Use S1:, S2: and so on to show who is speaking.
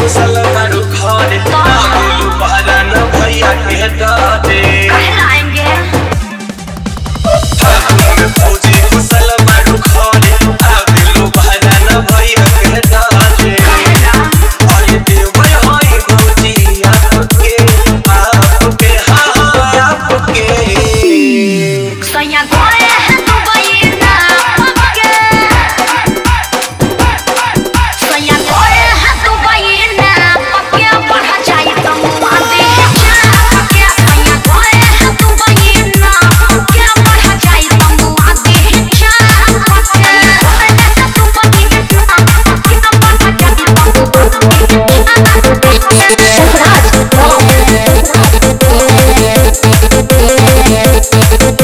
S1: कुशल मारू घरे आगलू बहरा न भैया के डाटे फौजी कुशल मारू घरे आगलू बहरा न भैया के डाटे अरे देवर होई भौजी आपके हाँ आपके
S2: सैया गोरे है दुबई ना पक्के सैया गोरे है दुबई ना पक्के बढ़ जाए तो आते पक्के सैया गोरे है दुबई ना पक्के बढ़ जाए तो आते पक्के गोरे है दुबई ना पक्के बढ़ जाए तो